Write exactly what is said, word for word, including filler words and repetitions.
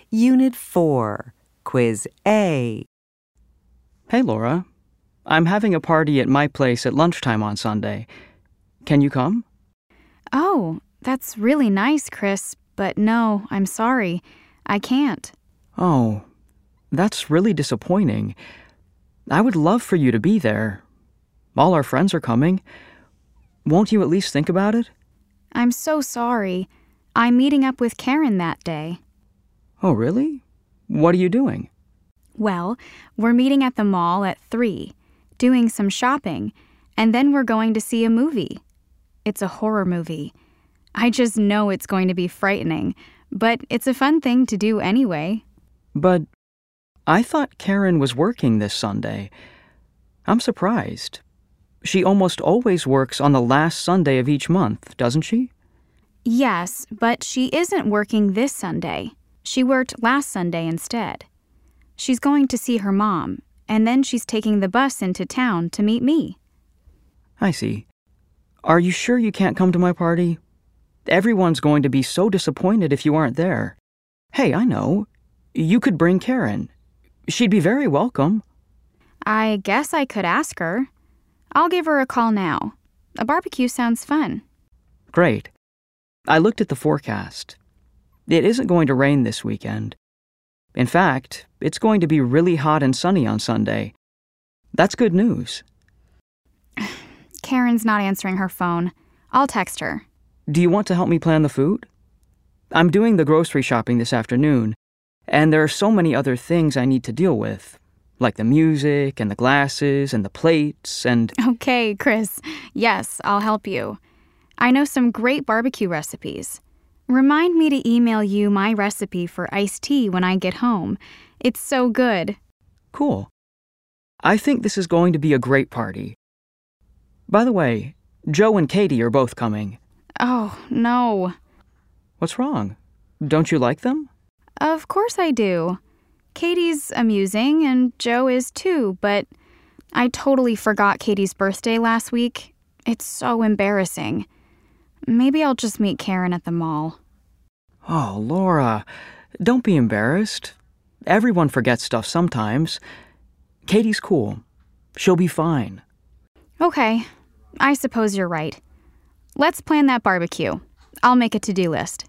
Unit four, Quiz A. Hey, Laura. I'm having a party at my place at lunchtime on Sunday. Can you come? Oh, that's really nice, Chris, but no, I'm sorry. I can't. Oh, that's really disappointing. I would love for you to be there. All our friends are coming. Won't you at least think about it? I'm so sorry. I'm meeting up with Karen that day. Oh, really? What are you doing? Well, we're meeting at the mall at three, doing some shopping, and then we're going to see a movie. It's a horror movie. I just know it's going to be frightening, but it's a fun thing to do anyway. But I thought Karen was working this Sunday. I'm surprised. She almost always works on the last Sunday of each month, doesn't she? Yes, but she isn't working this Sunday. She worked last Sunday instead. She's going to see her mom, and then she's taking the bus into town to meet me. I see. Are you sure you can't come to my party? Everyone's going to be so disappointed if you aren't there. Hey, I know. You could bring Karen. She'd be very welcome. I guess I could ask her. I'll give her a call now. A barbecue sounds fun. Great. I looked at the forecast. It isn't going to rain this weekend. In fact, it's going to be really hot and sunny on Sunday. That's good news. Karen's not answering her phone. I'll text her. Do you want to help me plan the food? I'm doing the grocery shopping this afternoon, and there are so many other things I need to deal with, like the music and the glasses and the plates and... Okay, Chris. Yes, I'll help you. I know some great barbecue recipes. Remind me to email you my recipe for iced tea when I get home. It's so good. Cool. I think this is going to be a great party. By the way, Joe and Katie are both coming. Oh, no. What's wrong? Don't you like them? Of course I do. Katie's amusing, and Joe is too, but I totally forgot Katie's birthday last week. It's so embarrassing. Maybe I'll just meet Karen at the mall. Oh, Laura, don't be embarrassed. Everyone forgets stuff sometimes. Katie's cool. She'll be fine. Okay, I suppose you're right. Let's plan that barbecue. I'll make a to-do list.